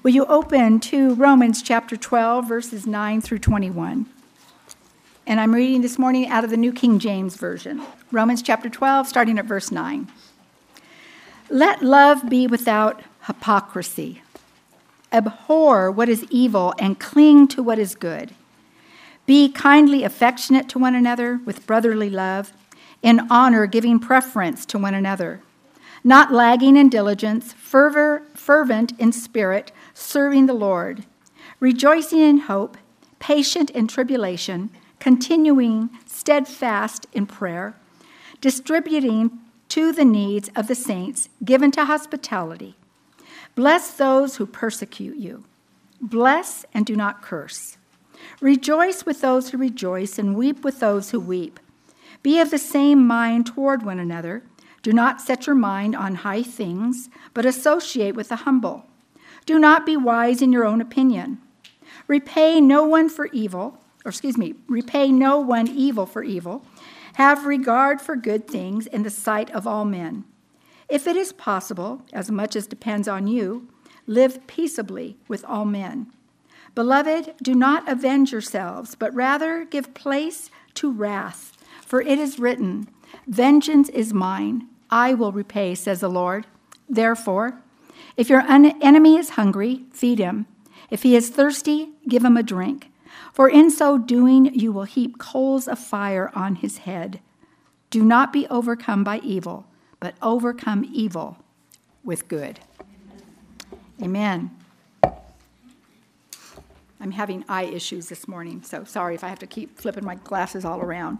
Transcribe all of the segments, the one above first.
Will you open to Romans chapter 12, verses 9 through 21? And I'm reading this morning out of the New King James Version. Romans chapter 12, starting at verse 9. Let love be without hypocrisy. Abhor what is evil and cling to what is good. Be kindly affectionate to one another with brotherly love, in honor giving preference to one another, not lagging in diligence, fervent in spirit, serving the Lord, rejoicing in hope, patient in tribulation, continuing steadfast in prayer, distributing to the needs of the saints, given to hospitality. Bless those who persecute you. Bless and do not curse. Rejoice with those who rejoice and weep with those who weep. Be of the same mind toward one another. Do not set your mind on high things, but associate with the humble. Do not be wise in your own opinion. Repay no one evil for evil. Have regard for good things in the sight of all men. If it is possible, as much as depends on you, live peaceably with all men. Beloved, do not avenge yourselves, but rather give place to wrath. For it is written, vengeance is mine, I will repay, says the Lord. Therefore, if your enemy is hungry, feed him. If he is thirsty, give him a drink. For in so doing, you will heap coals of fire on his head. Do not be overcome by evil, but overcome evil with good. Amen. I'm having eye issues this morning, so sorry if I have to keep flipping my glasses all around.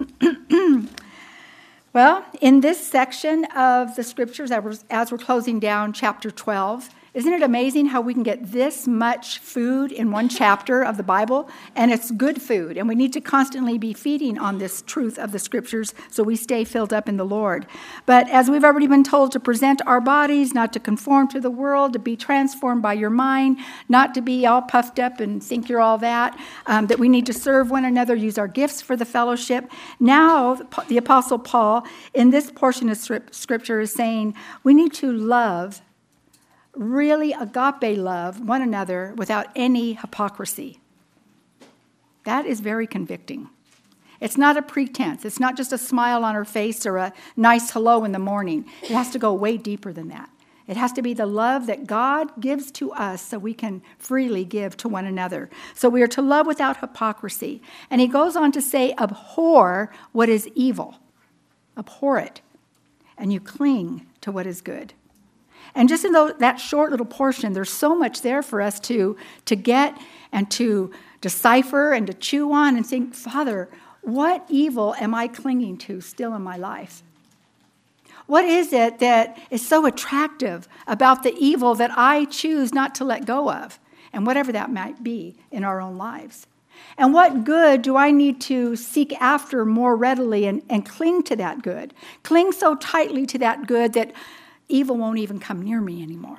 Well, in this section of the scriptures, as we're closing down chapter 12, isn't it amazing how we can get this much food in one chapter of the Bible? And it's good food, and we need to constantly be feeding on this truth of the scriptures so we stay filled up in the Lord. But as we've already been told, to present our bodies, not to conform to the world, to be transformed by your mind, not to be all puffed up and think you're all that, that we need to serve one another, use our gifts for the fellowship. Now, the Apostle Paul, in this portion of scripture, is saying we need to love, really agape love one another without any hypocrisy. That is very convicting. It's not a pretense. It's not just a smile on our face or a nice hello in the morning. It has to go way deeper than that. It has to be the love that God gives to us so we can freely give to one another. So we are to love without hypocrisy. And he goes on to say, abhor what is evil. Abhor it. And you cling to what is good. And just in that short little portion, there's so much there for us to get and to decipher and to chew on and think, Father, what evil am I clinging to still in my life? What is it that is so attractive about the evil that I choose not to let go of? And whatever that might be in our own lives. And what good do I need to seek after more readily and cling to that good? Cling so tightly to that good that evil won't even come near me anymore.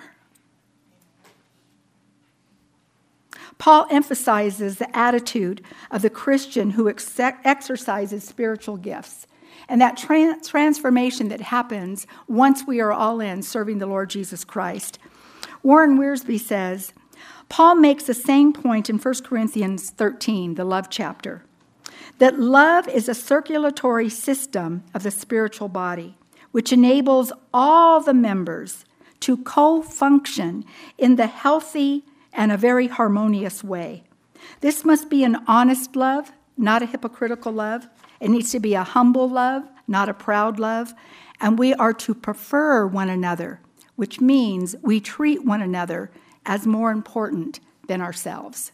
Paul emphasizes the attitude of the Christian who exercises spiritual gifts and that transformation that happens once we are all in serving the Lord Jesus Christ. Warren Wiersbe says, Paul makes the same point in 1 Corinthians 13, the love chapter, that love is a circulatory system of the spiritual body, which enables all the members to co-function in the healthy and a very harmonious way. This must be an honest love, not a hypocritical love. It needs to be a humble love, not a proud love. And we are to prefer one another, which means we treat one another as more important than ourselves.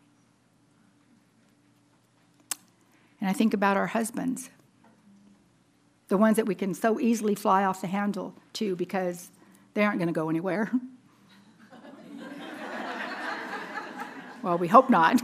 And I think about our husbands. The ones that we can so easily fly off the handle to because they aren't going to go anywhere. Well, we hope not.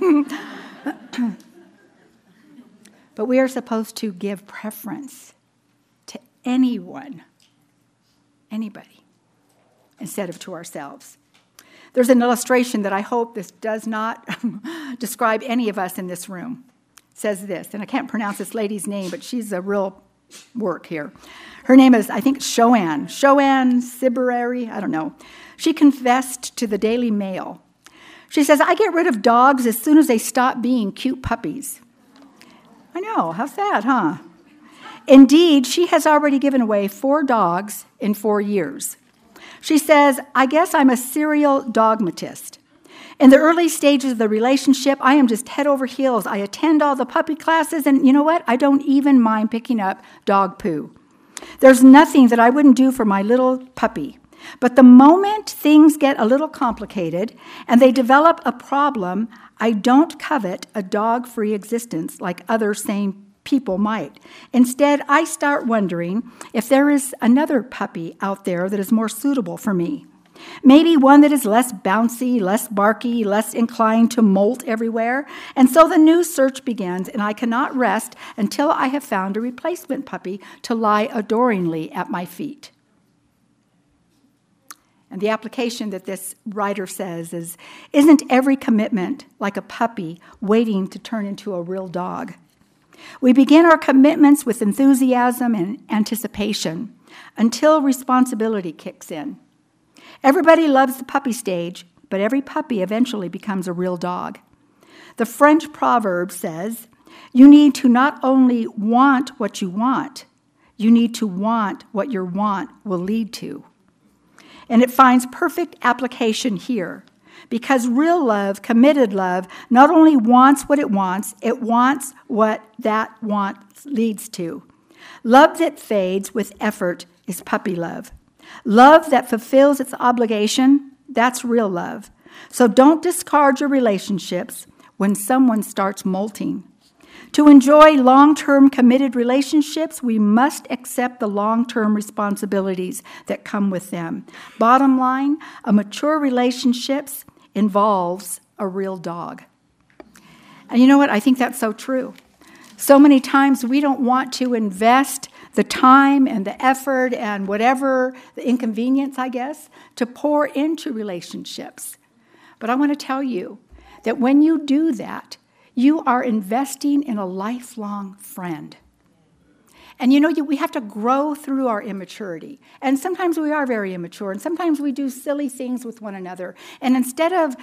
But we are supposed to give preference to anyone, anybody, instead of to ourselves. There's an illustration that I hope this does not describe any of us in this room. It says this, and I can't pronounce this lady's name, but she's a real work here. Her name is, I think, Shoann Siberary, I don't know. She confessed to the Daily Mail. She says, I get rid of dogs as soon as they stop being cute puppies. I know, how sad, huh? Indeed, she has already given away 4 dogs in 4 years. She says, I guess I'm a serial dogmatist. In the early stages of the relationship, I am just head over heels. I attend all the puppy classes, and you know what? I don't even mind picking up dog poo. There's nothing that I wouldn't do for my little puppy. But the moment things get a little complicated and they develop a problem, I don't covet a dog-free existence like other sane people might. Instead, I start wondering if there is another puppy out there that is more suitable for me. Maybe one that is less bouncy, less barky, less inclined to molt everywhere. And so the new search begins, and I cannot rest until I have found a replacement puppy to lie adoringly at my feet. And the application that this writer says is, isn't every commitment like a puppy waiting to turn into a real dog? We begin our commitments with enthusiasm and anticipation until responsibility kicks in. Everybody loves the puppy stage, but every puppy eventually becomes a real dog. The French proverb says, you need to not only want what you want, you need to want what your want will lead to. And it finds perfect application here because real love, committed love, not only wants what it wants what that want leads to. Love that fades with effort is puppy love. Love that fulfills its obligation, that's real love. So don't discard your relationships when someone starts molting. To enjoy long-term committed relationships, we must accept the long-term responsibilities that come with them. Bottom line, a mature relationship involves a real dog. And you know what? I think that's so true. So many times we don't want to invest the time and the effort and whatever, the inconvenience, I guess, to pour into relationships. But I want to tell you that when you do that, you are investing in a lifelong friend. And you know, we have to grow through our immaturity. And sometimes we are very immature, and sometimes we do silly things with one another. And instead of,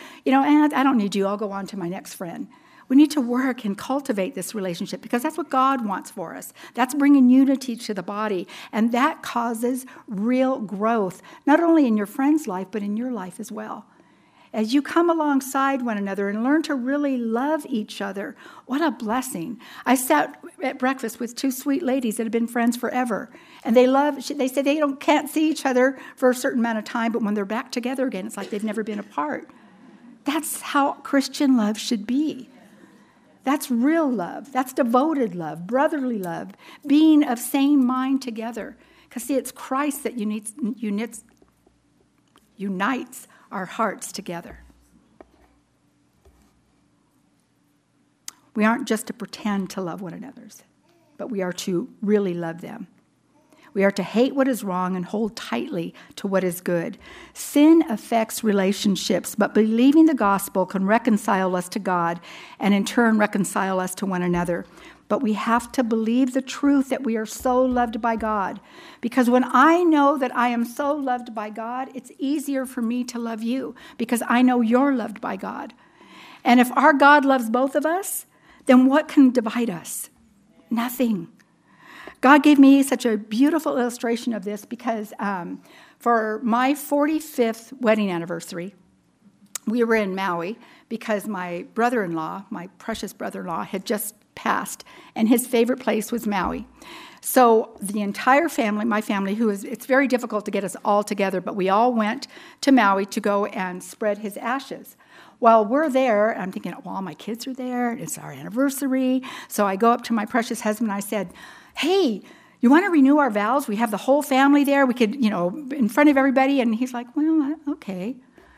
I don't need you, I'll go on to my next friend. We need to work and cultivate this relationship because that's what God wants for us. That's bringing unity to the body. And that causes real growth, not only in your friend's life, but in your life as well. As you come alongside one another and learn to really love each other, what a blessing. I sat at breakfast with 2 sweet ladies that have been friends forever. And they say they can't see each other for a certain amount of time, but when they're back together again, it's like they've never been apart. That's how Christian love should be. That's real love. That's devoted love, brotherly love, being of same mind together. Because, see, it's Christ that unites our hearts together. We aren't just to pretend to love one another, but we are to really love them. We are to hate what is wrong and hold tightly to what is good. Sin affects relationships, but believing the gospel can reconcile us to God and in turn reconcile us to one another. But we have to believe the truth that we are so loved by God. Because when I know that I am so loved by God, it's easier for me to love you because I know you're loved by God. And if our God loves both of us, then what can divide us? Nothing. God gave me such a beautiful illustration of this because for my 45th wedding anniversary, we were in Maui because my brother-in-law, my precious brother-in-law, had just passed, and his favorite place was Maui. So the entire family, my family, it's very difficult to get us all together, but we all went to Maui to go and spread his ashes. While we're there, I'm thinking, well, all my kids are there. It's our anniversary. So I go up to my precious husband, and I said, hey, you want to renew our vows? We have the whole family there. We could, in front of everybody. And he's like, well, okay.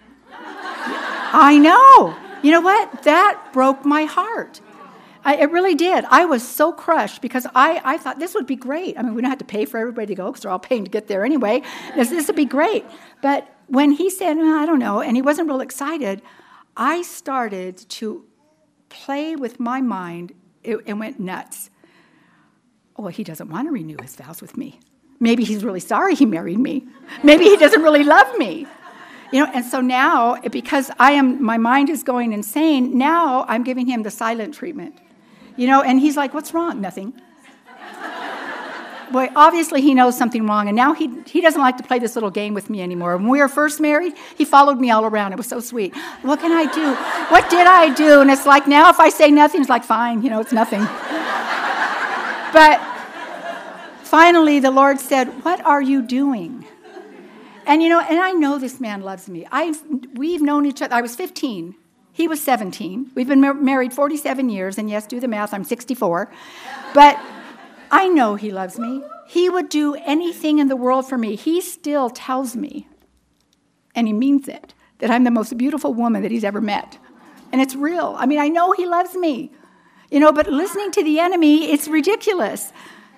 I know. You know what? That broke my heart. It really did. I was so crushed because I thought this would be great. I mean, we don't have to pay for everybody to go because they're all paying to get there anyway. This would be great. But when he said, I don't know, and he wasn't real excited, I started to play with my mind. It went nuts. well, he doesn't want to renew his vows with me. Maybe he's really sorry he married me. Maybe he doesn't really love me. And so now, because my mind is going insane, now I'm giving him the silent treatment. And he's like, what's wrong? Nothing. Boy, obviously he knows something wrong, and now he doesn't like to play this little game with me anymore. When we were first married, he followed me all around. It was so sweet. What can I do? What did I do? And it's like, now if I say nothing, it's like, fine, it's nothing. But finally, the Lord said, what are you doing? And, and I know this man loves me. We've known each other. I was 15. He was 17. We've been married 47 years, and yes, do the math, I'm 64. But I know he loves me. He would do anything in the world for me. He still tells me, and he means it, that I'm the most beautiful woman that he's ever met. And it's real. I know he loves me. But listening to the enemy, it's ridiculous.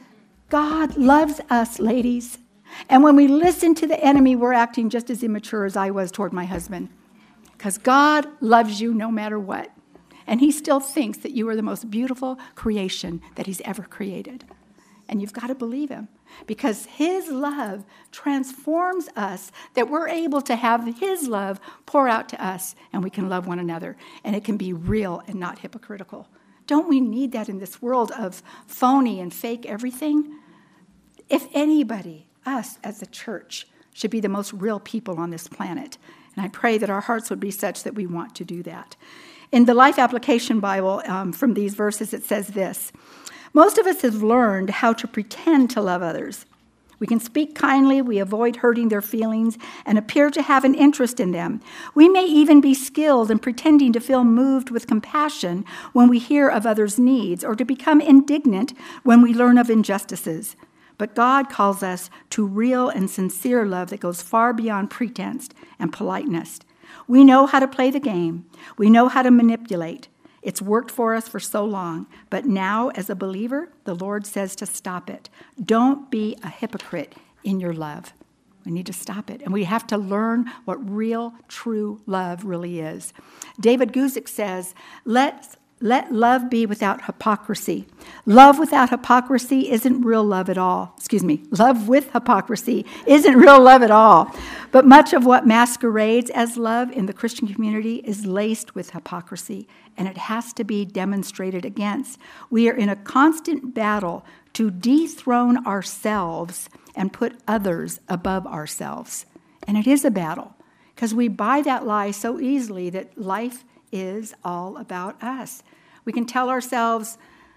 God loves us, ladies. And when we listen to the enemy, we're acting just as immature as I was toward my husband. Because God loves you no matter what. And he still thinks that you are the most beautiful creation that he's ever created. And you've got to believe him. Because his love transforms us, that we're able to have his love pour out to us, and we can love one another. And it can be real and not hypocritical. Don't we need that in this world of phony and fake everything? If anybody, us as a church, should be the most real people on this planet. And I pray that our hearts would be such that we want to do that. In the Life Application Bible, from these verses, it says this: most of us have learned how to pretend to love others. We can speak kindly, we avoid hurting their feelings, and appear to have an interest in them. We may even be skilled in pretending to feel moved with compassion when we hear of others' needs, or to become indignant when we learn of injustices. But God calls us to real and sincere love that goes far beyond pretense and politeness. We know how to play the game. We know how to manipulate. It's worked for us for so long. But now, as a believer, the Lord says to stop it. Don't be a hypocrite in your love. We need to stop it. And we have to learn what real, true love really is. David Guzik says, Let love be without hypocrisy. Love without hypocrisy isn't real love at all. Love with hypocrisy isn't real love at all. But much of what masquerades as love in the Christian community is laced with hypocrisy, and it has to be demonstrated against. We are in a constant battle to dethrone ourselves and put others above ourselves. And it is a battle, because we buy that lie so easily that life is all about us. We can tell ourselves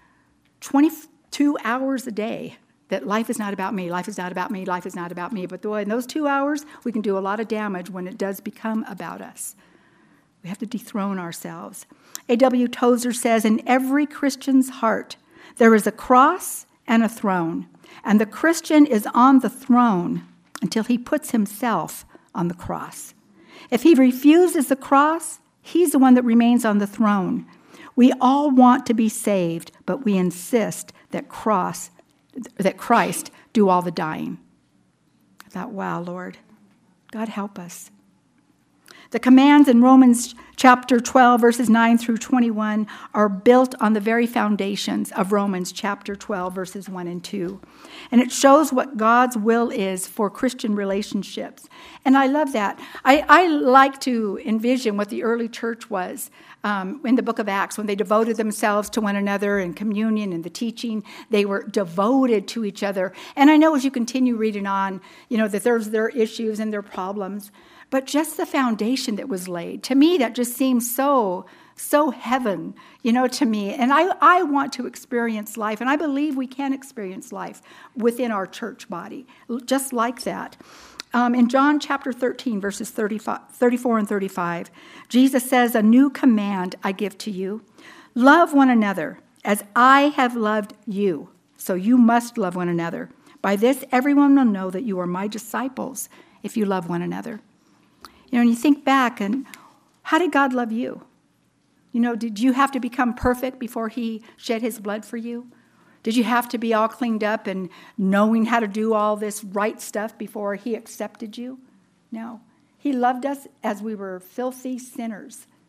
22 hours a day that life is not about me, life is not about me, life is not about me. But in those 2 hours, we can do a lot of damage when it does become about us. We have to dethrone ourselves. A.W. Tozer says, in every Christian's heart, there is a cross and a throne. And the Christian is on the throne until he puts himself on the cross. If he refuses the cross, he's the one that remains on the throne. We all want to be saved, but we insist that Christ do all the dying. I thought, wow, Lord, God help us. The commands in Romans chapter 12, verses 9 through 21 are built on the very foundations of Romans chapter 12, verses 1 and 2. And it shows what God's will is for Christian relationships. And I love that. I like to envision what the early church was in the book of Acts, when they devoted themselves to one another in communion and the teaching. They were devoted to each other. And I know as you continue reading on, that there's their issues and their problems. But just the foundation that was laid, to me, that just seems so heaven, to me. And I want to experience life, and I believe we can experience life within our church body, just like that. In John chapter 13, verses 34 and 35, Jesus says, a new command I give to you. Love one another as I have loved you. So you must love one another. By this, everyone will know that you are my disciples if you love one another. And you think back, and how did God love you? Did you have to become perfect before he shed his blood for you? Did you have to be all cleaned up and knowing how to do all this right stuff before he accepted you? No. He loved us as we were filthy sinners.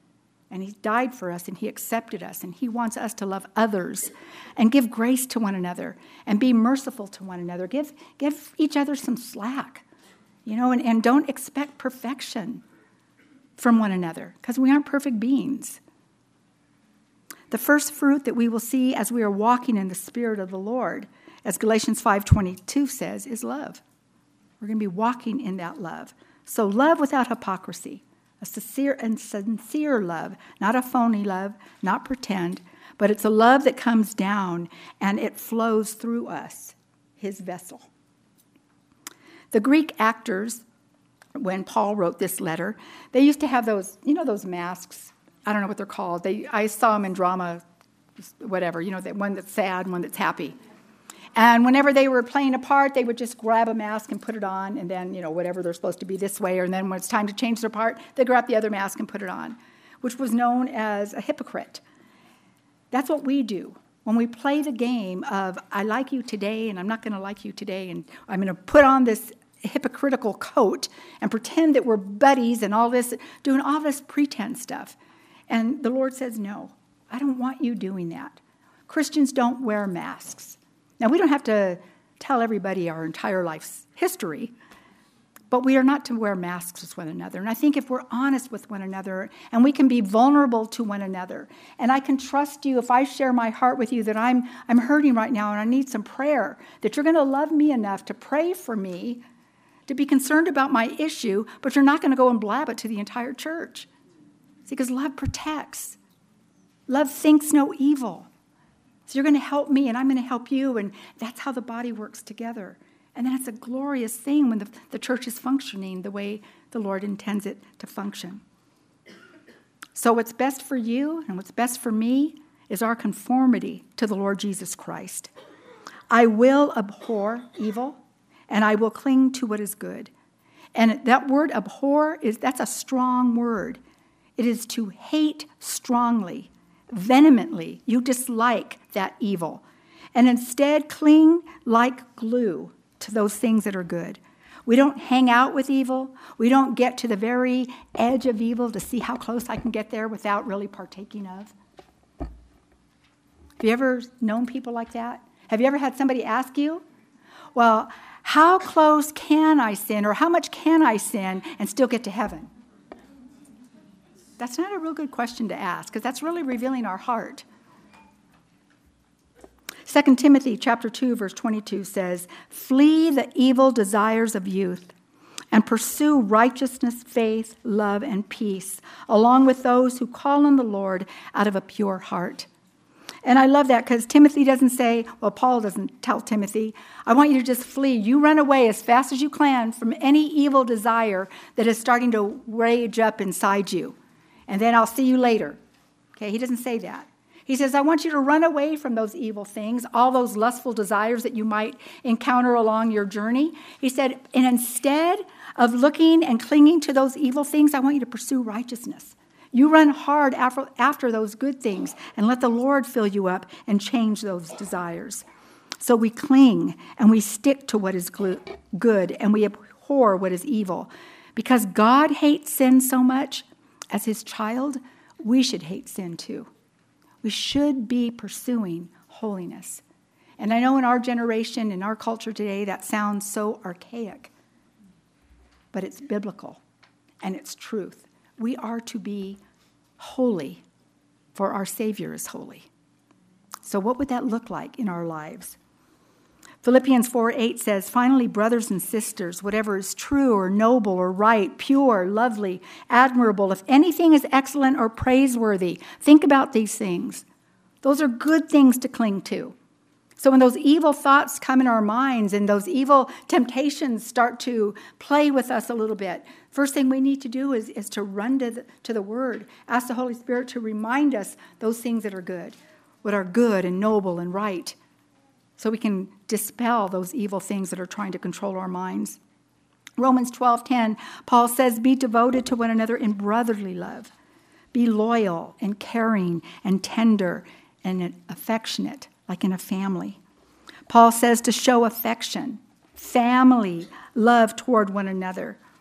And he died for us, and he accepted us, and he wants us to love others and give grace to one another and be merciful to one another. Give each other some slack, and don't expect perfection from one another, because we aren't perfect beings. The first fruit that we will see as we are walking in the Spirit of the Lord, as Galatians 5:22 says, is love. We're going to be walking in that love. So love without hypocrisy. A sincere love, not a phony love, not pretend, but it's a love that comes down and it flows through us, his vessel. The Greek actors, when Paul wrote this letter, they used to have those masks. I don't know what they're called. I saw them in drama, whatever, that one that's sad, one that's happy. And whenever they were playing a part, they would just grab a mask and put it on, and then, whatever they're supposed to be this way, and then when it's time to change their part, they grab the other mask and put it on, which was known as a hypocrite. That's what we do. When we play the game of, I like you today, and I'm not going to like you today, and I'm going to put on this hypocritical coat and pretend that we're buddies and all this, doing all this pretense stuff. And the Lord says, no, I don't want you doing that. Christians don't wear masks. Now, we don't have to tell everybody our entire life's history, but we are not to wear masks with one another. And I think if we're honest with one another and we can be vulnerable to one another, and I can trust you if I share my heart with you that I'm hurting right now and I need some prayer, that you're going to love me enough to pray for me, to be concerned about my issue, but you're not going to go and blab it to the entire church. See, because love protects. Love thinks no evil. So you're going to help me, and I'm going to help you, and that's how the body works together. And then it's a glorious thing when the church is functioning the way the Lord intends it to function. So what's best for you and what's best for me is our conformity to the Lord Jesus Christ. I will abhor evil, and I will cling to what is good. And that word abhor, that's a strong word. It is to hate strongly, vehemently. You dislike that evil. And instead cling like glue to those things that are good. We don't hang out with evil. We don't get to the very edge of evil to see how close I can get there without really partaking of. Have you ever known people like that? Have you ever had somebody ask you, well, how close can I sin, or how much can I sin and still get to heaven? That's not a real good question to ask, because that's really revealing our heart. 2 Timothy chapter 2, verse 22 says, flee the evil desires of youth and pursue righteousness, faith, love, and peace, along with those who call on the Lord out of a pure heart. And I love that, because Timothy doesn't say, well, Paul doesn't tell Timothy, I want you to just flee. You run away as fast as you can from any evil desire that is starting to rage up inside you. And then I'll see you later. Okay, he doesn't say that. He says, I want you to run away from those evil things, all those lustful desires that you might encounter along your journey. He said, and instead of looking and clinging to those evil things, I want you to pursue righteousness. You run hard after those good things and let the Lord fill you up and change those desires. So we cling and we stick to what is good and we abhor what is evil. Because God hates sin so much, as his child, we should hate sin too. We should be pursuing holiness. And I know in our generation, in our culture today, that sounds so archaic. But it's biblical and it's truth. We are to be holy, for our Savior is holy. So what would that look like in our lives? Philippians 4:8 says, finally, brothers and sisters, whatever is true or noble or right, pure, lovely, admirable, if anything is excellent or praiseworthy, think about these things. Those are good things to cling to. So when those evil thoughts come in our minds and those evil temptations start to play with us a little bit, first thing we need to do is to run to the Word. Ask the Holy Spirit to remind us those things that are good, what are good and noble and right, so we can dispel those evil things that are trying to control our minds. Romans 12:10, Paul says, be devoted to one another in brotherly love. Be loyal and caring and tender and affectionate, like in a family. Paul says to show affection, family, love toward one another.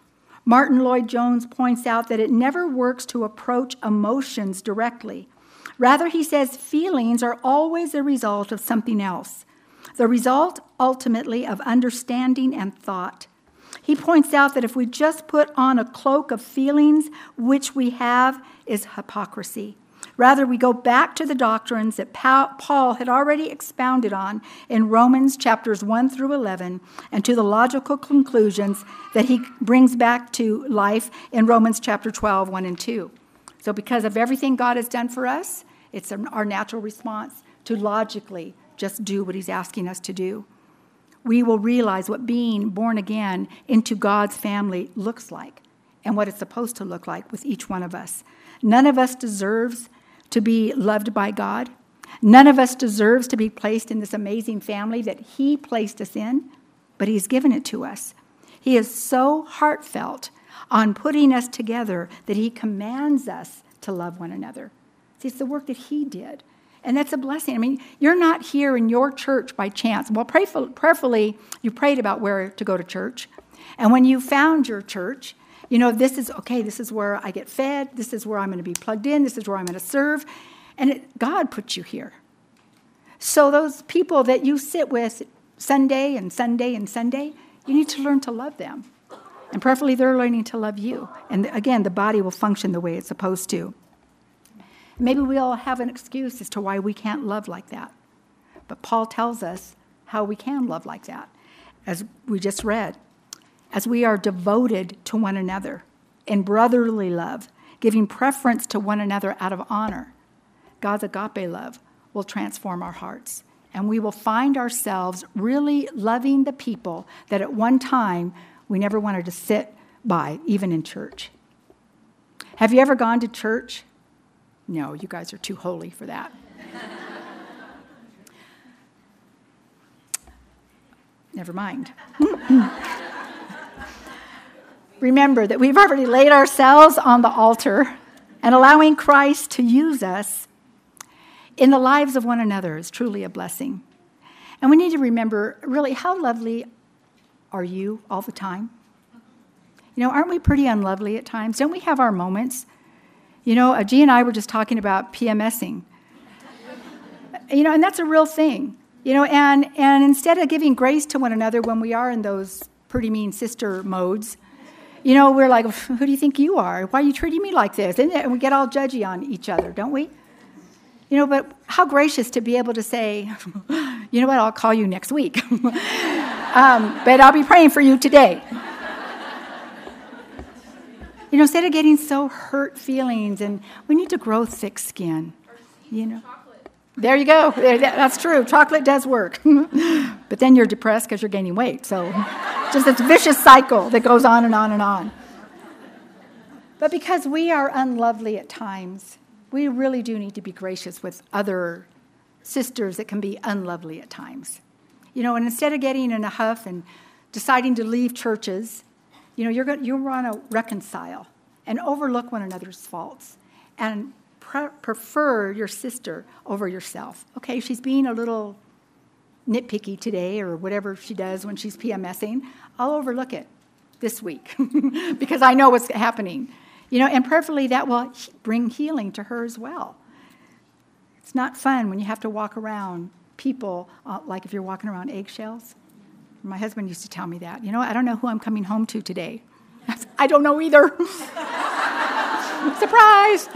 Martin Lloyd-Jones points out that it never works to approach emotions directly. Rather, he says feelings are always a result of something else, the result, ultimately, of understanding and thought. He points out that if we just put on a cloak of feelings, which we have, is hypocrisy. Rather, we go back to the doctrines that Paul had already expounded on in Romans chapters 1 through 11, and to the logical conclusions that he brings back to life in Romans chapter 12, 1 and 2. So because of everything God has done for us, it's our natural response to logically just do what he's asking us to do. We will realize what being born again into God's family looks like and what it's supposed to look like with each one of us. None of us deserves to be loved by God. None of us deserves to be placed in this amazing family that he placed us in, but he's given it to us. He is so heartfelt on putting us together that he commands us to love one another. See, it's the work that he did. And that's a blessing. I mean, you're not here in your church by chance. Well, prayerfully, you prayed about where to go to church. And when you found your church, you know, this is where I get fed. This is where I'm going to be plugged in. This is where I'm going to serve. And God put you here. So those people that you sit with Sunday and Sunday and Sunday, you need to learn to love them. And prayerfully, they're learning to love you. And again, the body will function the way it's supposed to. Maybe we all have an excuse as to why we can't love like that. But Paul tells us how we can love like that, as we just read. As we are devoted to one another in brotherly love, giving preference to one another out of honor, God's agape love will transform our hearts. And we will find ourselves really loving the people that at one time we never wanted to sit by, even in church. Have you ever gone to church? No, you guys are too holy for that. Never mind. Remember that we've already laid ourselves on the altar, and allowing Christ to use us in the lives of one another is truly a blessing. And we need to remember, really, how lovely are you all the time? You know, aren't we pretty unlovely at times? Don't we have our moments? You know, G and I were just talking about PMSing. You know, and that's a real thing. You know, and instead of giving grace to one another when we are in those pretty mean sister modes, you know, we're like, who do you think you are? Why are you treating me like this? And we get all judgy on each other, don't we? You know, but how gracious to be able to say, you know what, I'll call you next week. But I'll be praying for you today. You know, instead of getting so hurt feelings, and we need to grow thick skin. You know, chocolate. There you go. That's true. Chocolate does work. But then you're depressed because you're gaining weight. So just this vicious cycle that goes on and on and on. But because we are unlovely at times, we really do need to be gracious with other sisters that can be unlovely at times. You know, and instead of getting in a huff and deciding to leave churches, you know, you want to reconcile and overlook one another's faults and prefer your sister over yourself. Okay, she's being a little nitpicky today or whatever she does when she's PMSing. I'll overlook it this week because I know what's happening. You know, and prayerfully that will bring healing to her as well. It's not fun when you have to walk around people, like if you're walking around eggshells. My husband used to tell me that. You know, I don't know who I'm coming home to today. I don't know either. Surprise!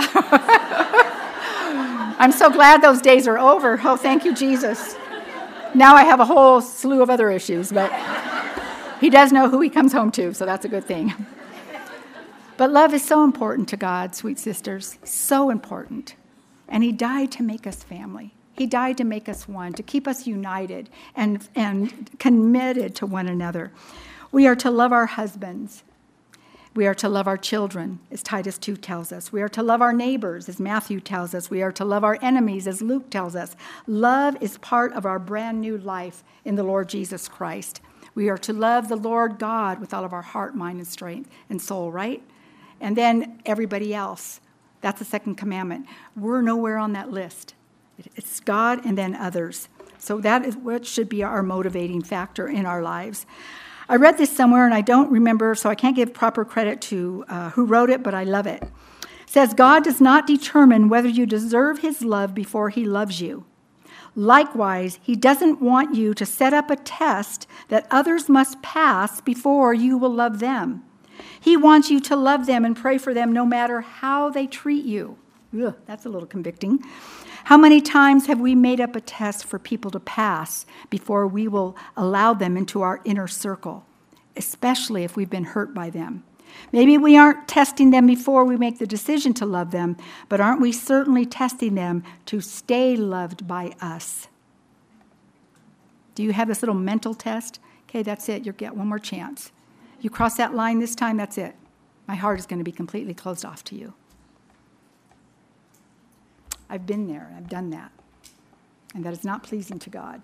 I'm so glad those days are over. Oh, thank you, Jesus. Now I have a whole slew of other issues, but he does know who he comes home to, so that's a good thing. But love is so important to God, sweet sisters, so important. And he died to make us family. He died to make us one, to keep us united and committed to one another. We are to love our husbands. We are to love our children, as Titus 2 tells us. We are to love our neighbors, as Matthew tells us. We are to love our enemies, as Luke tells us. Love is part of our brand new life in the Lord Jesus Christ. We are to love the Lord God with all of our heart, mind, and strength and soul, right? And then everybody else. That's the second commandment. We're nowhere on that list. It's God and then others. So that is what should be our motivating factor in our lives. I read this somewhere, and I don't remember, so I can't give proper credit to who wrote it, but I love it. It says, God does not determine whether you deserve his love before he loves you. Likewise, he doesn't want you to set up a test that others must pass before you will love them. He wants you to love them and pray for them no matter how they treat you. Ugh, that's a little convicting. How many times have we made up a test for people to pass before we will allow them into our inner circle, especially if we've been hurt by them? Maybe we aren't testing them before we make the decision to love them, but aren't we certainly testing them to stay loved by us? Do you have this little mental test? Okay, that's it. You'll get one more chance. You cross that line this time, that's it. My heart is going to be completely closed off to you. I've been there. I've done that. And that is not pleasing to God.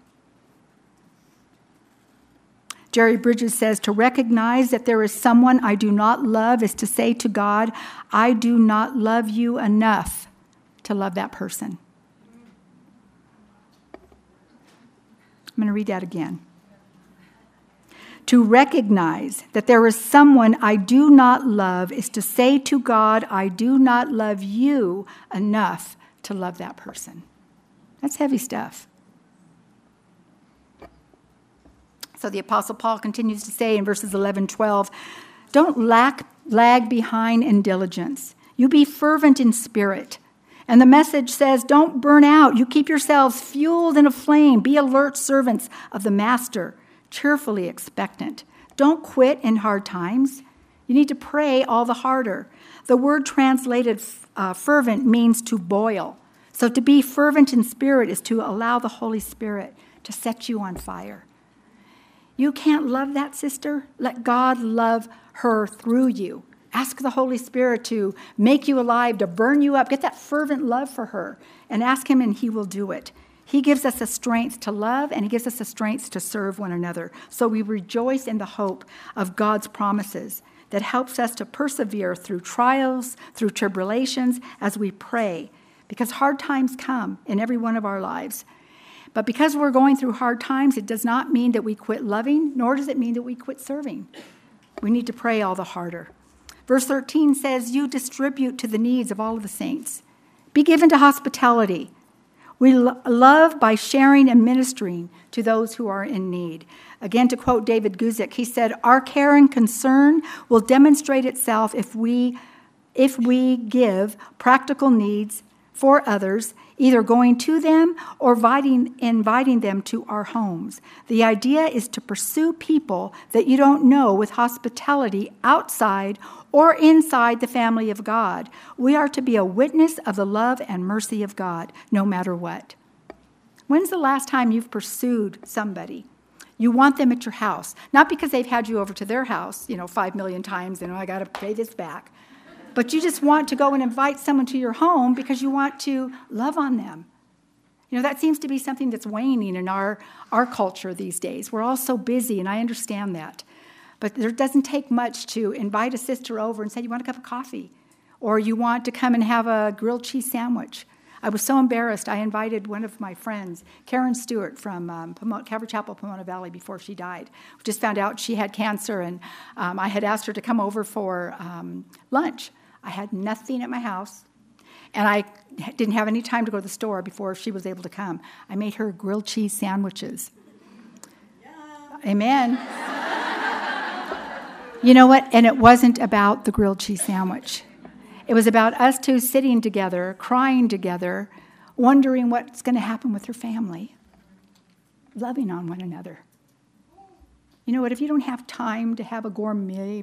Jerry Bridges says, to recognize that there is someone I do not love is to say to God, I do not love you enough to love that person. I'm going to read that again. To recognize that there is someone I do not love is to say to God, I do not love you enough to love that person. That's heavy stuff. So the Apostle Paul continues to say in verses 11, 12, don't lag behind in diligence. You be fervent in spirit. And the message says, don't burn out. You keep yourselves fueled in a flame. Be alert servants of the master, cheerfully expectant. Don't quit in hard times. You need to pray all the harder. The word translated fervent means to boil. So to be fervent in spirit is to allow the Holy Spirit to set you on fire. You can't love that sister. Let God love her through you. Ask the Holy Spirit to make you alive, to burn you up. Get that fervent love for her and ask him and he will do it. He gives us the strength to love and he gives us the strength to serve one another. So we rejoice in the hope of God's promises that helps us to persevere through trials, through tribulations as we pray. Because hard times come in every one of our lives. But because we're going through hard times, it does not mean that we quit loving, nor does it mean that we quit serving. We need to pray all the harder. Verse 13 says, you distribute to the needs of all of the saints. Be given to hospitality. We love by sharing and ministering to those who are in need. Again, to quote David Guzik, he said, our care and concern will demonstrate itself if we give practical needs for others, either going to them or inviting them to our homes. The idea is to pursue people that you don't know with hospitality outside or inside the family of God. We are to be a witness of the love and mercy of God, no matter what. When's the last time you've pursued somebody? You want them at your house, not because they've had you over to their house, 5 million times, and I got to pay this back. But you just want to go and invite someone to your home because you want to love on them. That seems to be something that's waning in our culture these days. We're all so busy, and I understand that. But there doesn't take much to invite a sister over and say, you want a cup of coffee? Or you want to come and have a grilled cheese sandwich. I was so embarrassed. I invited one of my friends, Karen Stewart from Calvary Chapel, Pomona Valley, before she died. We just found out she had cancer, and I had asked her to come over for lunch. I had nothing at my house, and I didn't have any time to go to the store before she was able to come. I made her grilled cheese sandwiches. Yeah. Amen. You know what? And it wasn't about the grilled cheese sandwich. It was about us two sitting together, crying together, wondering what's going to happen with her family, loving on one another. You know what? If you don't have time to have a gourmet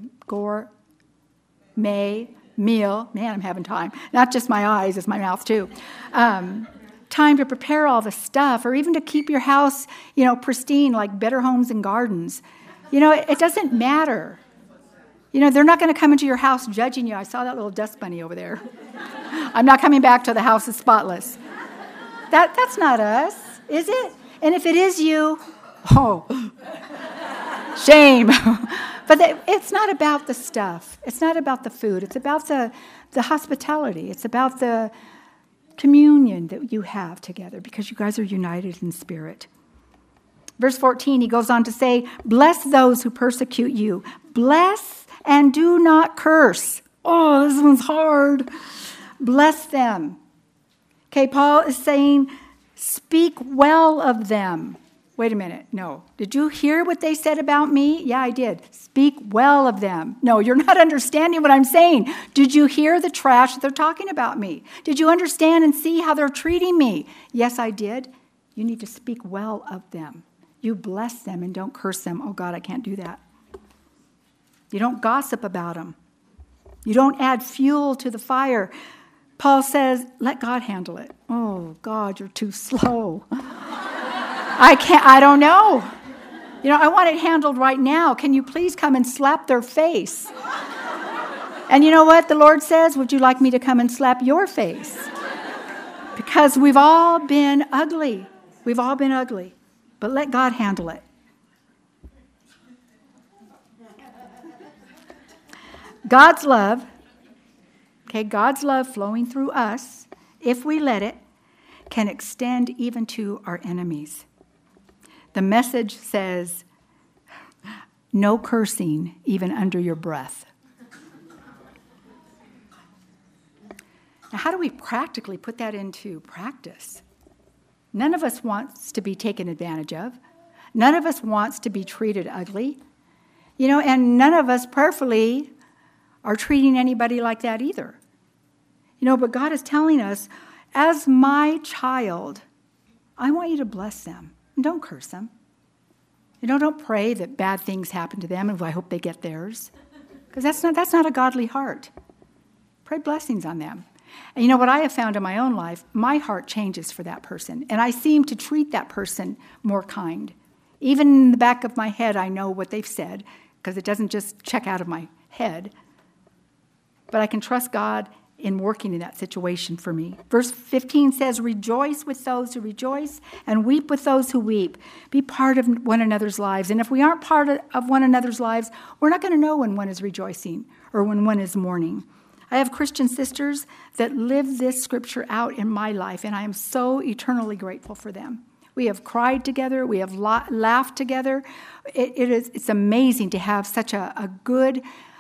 meal, man, I'm having time. Not just my eyes, it's my mouth too. Time to prepare all the stuff, or even to keep your house, pristine, like Better Homes and Gardens. It doesn't matter. They're not going to come into your house judging you. I saw that little dust bunny over there. I'm not coming back till the house is spotless. That's not us, is it? And if it is you, shame. But it's not about the stuff. It's not about the food. It's about the hospitality. It's about the communion that you have together because you guys are united in spirit. Verse 14, he goes on to say, bless those who persecute you. Bless and do not curse. Oh, this one's hard. Bless them. Okay, Paul is saying, speak well of them. Wait a minute. No. Did you hear what they said about me? Yeah, I did. Speak well of them. No, you're not understanding what I'm saying. Did you hear the trash that they're talking about me? Did you understand and see how they're treating me? Yes, I did. You need to speak well of them. You bless them and don't curse them. Oh, God, I can't do that. You don't gossip about them. You don't add fuel to the fire. Paul says, let God handle it. Oh, God, you're too slow. I don't know. I want it handled right now. Can you please come and slap their face? And you know what the Lord says? Would you like me to come and slap your face? Because we've all been ugly. We've all been ugly. But let God handle it. God's love, God's love flowing through us, if we let it, can extend even to our enemies. The Message says, no cursing even under your breath. Now, how do we practically put that into practice? None of us wants to be taken advantage of. None of us wants to be treated ugly. And none of us prayerfully are treating anybody like that either. But God is telling us, as my child, I want you to bless them. And don't curse them. Don't pray that bad things happen to them and I hope they get theirs. Because that's not a godly heart. Pray blessings on them. And what I have found in my own life, my heart changes for that person. And I seem to treat that person more kind. Even in the back of my head, I know what they've said, because it doesn't just check out of my head. But I can trust God in working in that situation for me. Verse 15 says, rejoice with those who rejoice and weep with those who weep. Be part of one another's lives. And if we aren't part of one another's lives, we're not going to know when one is rejoicing or when one is mourning. I have Christian sisters that live this scripture out in my life, and I am so eternally grateful for them. We have cried together. We have laughed together. It's amazing to have such a good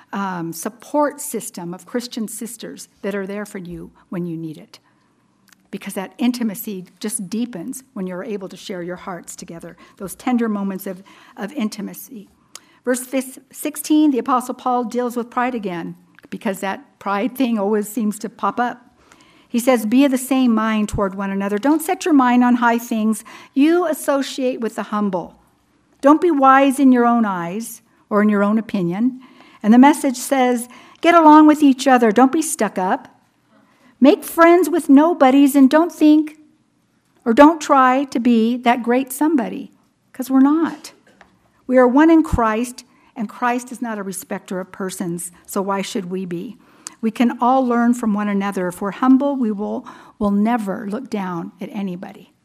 support system of Christian sisters that are there for you when you need it. Because that intimacy just deepens when you're able to share your hearts together, those tender moments of intimacy. Verse 16, the Apostle Paul deals with pride again, because that pride thing always seems to pop up. He says, be of the same mind toward one another. Don't set your mind on high things. You associate with the humble. Don't be wise in your own eyes or in your own opinion. And the Message says, get along with each other. Don't be stuck up. Make friends with nobodies and don't think or don't try to be that great somebody, because we're not. We are one in Christ, and Christ is not a respecter of persons, so why should we be? We can all learn from one another. If we're humble, we will never look down at anybody.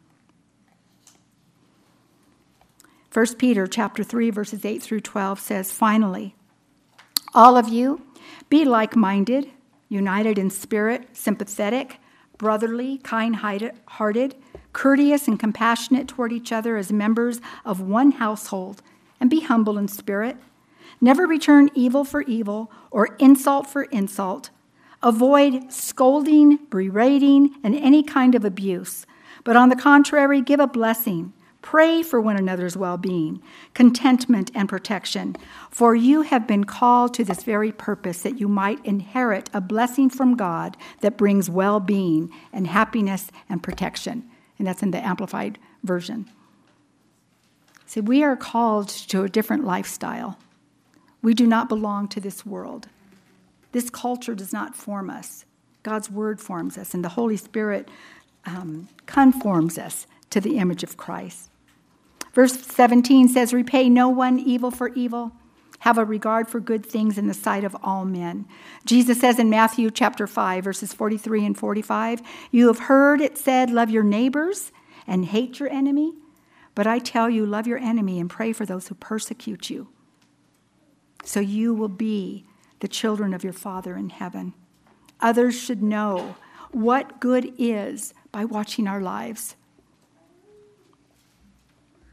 1 Peter chapter 3, verses 8 through 12 says, finally, all of you, be like-minded, united in spirit, sympathetic, brotherly, kind-hearted, courteous and compassionate toward each other as members of one household, and be humble in spirit. Never return evil for evil or insult for insult. Avoid scolding, berating, and any kind of abuse. But on the contrary, give a blessing. Pray for one another's well-being, contentment, and protection. For you have been called to this very purpose, that you might inherit a blessing from God that brings well-being and happiness and protection. And that's in the Amplified Version. See, we are called to a different lifestyle. We do not belong to this world. This culture does not form us. God's Word forms us, and the Holy Spirit conforms us to the image of Christ. Verse 17 says, repay no one evil for evil. Have a regard for good things in the sight of all men. Jesus says in Matthew chapter 5, verses 43 and 45, you have heard it said, love your neighbors and hate your enemy. But I tell you, love your enemy and pray for those who persecute you. So you will be the children of your Father in heaven. Others should know what good is by watching our lives.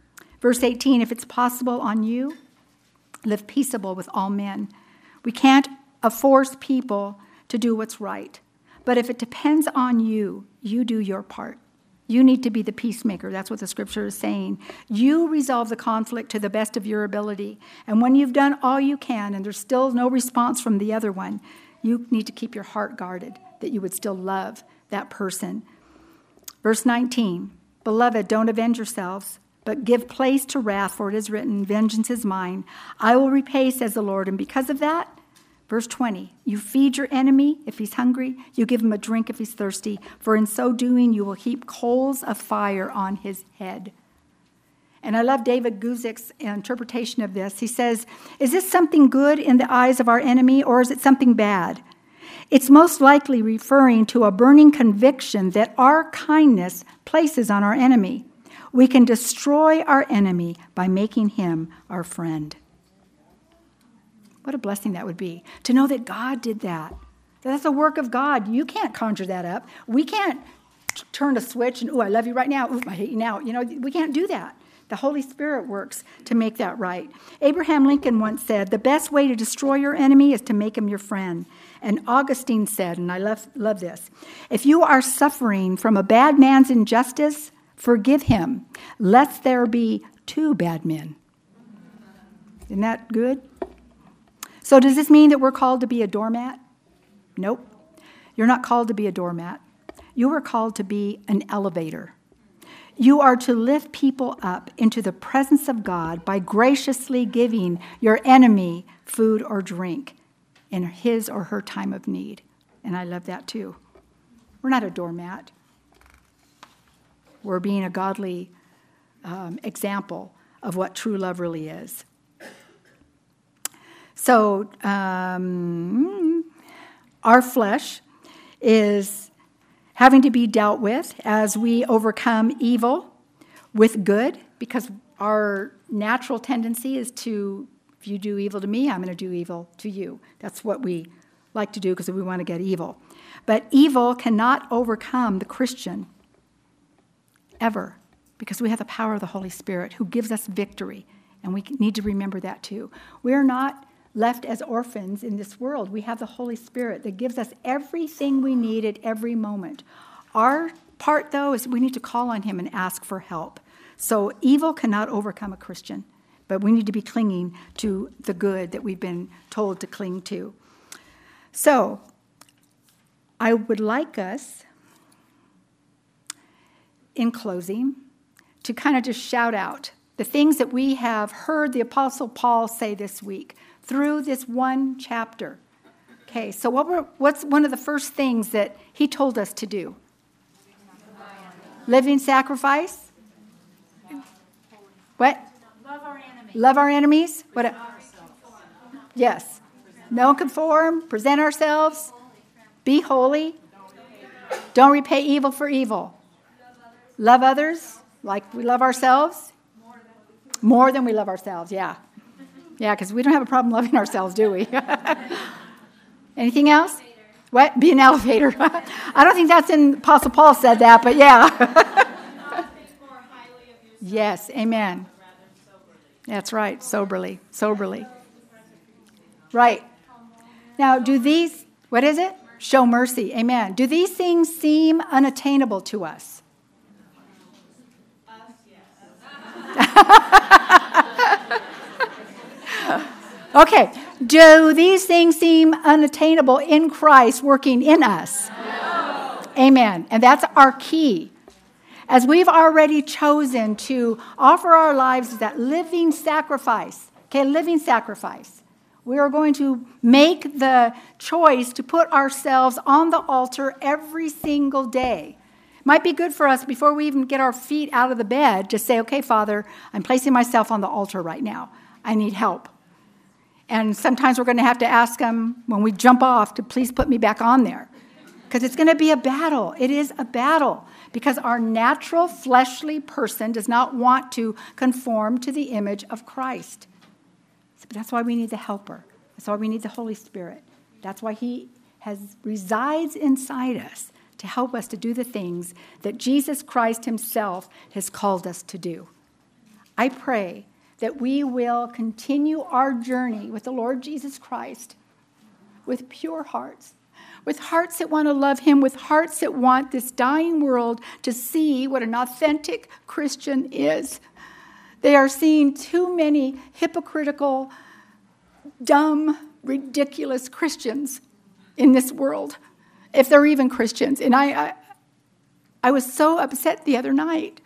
Verse 18, if it's possible on you, live peaceable with all men. We can't force people to do what's right. But if it depends on you, you do your part. You need to be the peacemaker. That's what the scripture is saying. You resolve the conflict to the best of your ability. And when you've done all you can and there's still no response from the other one, you need to keep your heart guarded, that you would still love that person. Verse 19, beloved, don't avenge yourselves, but give place to wrath, for it is written, vengeance is mine. I will repay, says the Lord. And because of that, verse 20, you feed your enemy if he's hungry. You give him a drink if he's thirsty. For in so doing, you will heap coals of fire on his head. And I love David Guzik's interpretation of this. He says, is this something good in the eyes of our enemy, or is it something bad? It's most likely referring to a burning conviction that our kindness places on our enemy. We can destroy our enemy by making him our friend. What a blessing that would be, to know that God did that. That's a work of God. You can't conjure that up. We can't turn a switch and, I love you right now. I hate you now. We can't do that. The Holy Spirit works to make that right. Abraham Lincoln once said, the best way to destroy your enemy is to make him your friend. And Augustine said, and I love this, if you are suffering from a bad man's injustice, forgive him, lest there be two bad men. Isn't that good? So does this mean that we're called to be a doormat? Nope. You're not called to be a doormat. You are called to be an elevator. You are to lift people up into the presence of God by graciously giving your enemy food or drink in his or her time of need. And I love that too. We're not a doormat. We're being a godly example of what true love really is. So our flesh is having to be dealt with as we overcome evil with good, because our natural tendency is to, if you do evil to me, I'm going to do evil to you. That's what we like to do because we want to get evil. But evil cannot overcome the Christian ever, because we have the power of the Holy Spirit who gives us victory, and we need to remember that too. We're not left as orphans in this world. We have the Holy Spirit that gives us everything we need at every moment. Our part, though, is we need to call on him and ask for help. So evil cannot overcome a Christian, but we need to be clinging to the good that we've been told to cling to. So I would like us, in closing, to kind of just shout out the things that we have heard the Apostle Paul say this week through this one chapter. Okay, so what's one of the first things that he told us to do? Living sacrifice? What? Love our enemies. Love our enemies? What? Yes. Don't conform. Present ourselves. Be holy. Don't repay evil for evil. Love others like we love ourselves. More than we love ourselves, yeah. Yeah, because we don't have a problem loving ourselves, do we? Anything else? What? Be an elevator. I don't think that's in Apostle Paul said that, but yeah. Yes, amen. That's right, soberly. Right. Now, do these, what is it? Show mercy, amen. Do these things seem unattainable to us? Okay, do these things seem unattainable in Christ working in us? No. Amen. And that's our key. As we've already chosen to offer our lives as that living sacrifice, living sacrifice, we are going to make the choice to put ourselves on the altar every single day. It might be good for us before we even get our feet out of the bed to say, okay, Father, I'm placing myself on the altar right now. I need help. And sometimes we're going to have to ask him when we jump off to please put me back on there. Because it's going to be a battle. It is a battle. Because our natural fleshly person does not want to conform to the image of Christ. So that's why we need the helper. That's why we need the Holy Spirit. That's why he resides inside us to help us to do the things that Jesus Christ himself has called us to do. I pray that we will continue our journey with the Lord Jesus Christ with pure hearts, with hearts that want to love him, with hearts that want this dying world to see what an authentic Christian is. They are seeing too many hypocritical, dumb, ridiculous Christians in this world, if they're even Christians. And I was so upset the other night.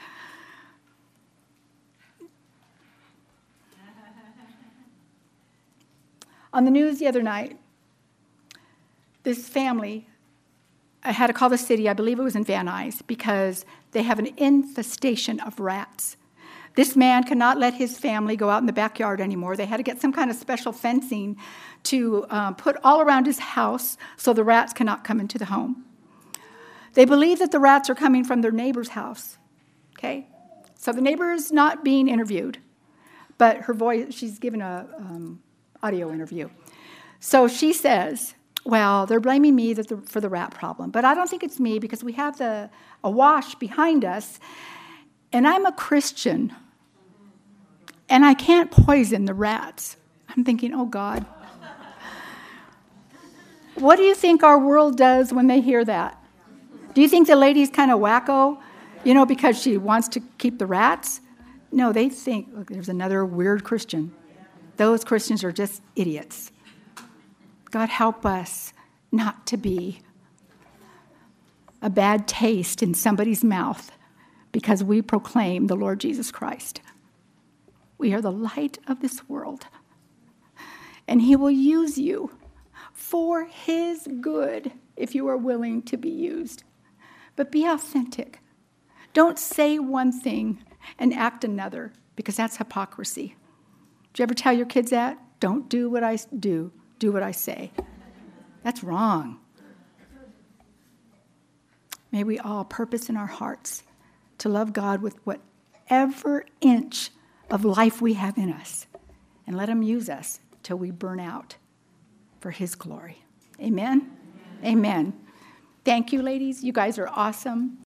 On the news the other night, this family, I had to call the city, I believe it was in Van Nuys, because they have an infestation of rats. This man cannot let his family go out in the backyard anymore. They had to get some kind of special fencing to put all around his house so the rats cannot come into the home. They believe that the rats are coming from their neighbor's house, okay? So the neighbor is not being interviewed, but her voice, she's given a audio interview. So she says, well, they're blaming me for the rat problem, but I don't think it's me because we have a wash behind us, and I'm a Christian, and I can't poison the rats. I'm thinking, oh, God. What do you think our world does when they hear that? Do you think the lady's kind of wacko, because she wants to keep the rats? No, they think, look, there's another weird Christian. Those Christians are just idiots. God, help us not to be a bad taste in somebody's mouth because we proclaim the Lord Jesus Christ. We are the light of this world, and he will use you for his good if you are willing to be used. But be authentic. Don't say one thing and act another, because that's hypocrisy. Do you ever tell your kids that? Don't do what I do. Do what I say. That's wrong. May we all purpose in our hearts to love God with whatever inch of life we have in us, and let him use us till we burn out for his glory. Amen? Amen. Thank you, ladies. You guys are awesome.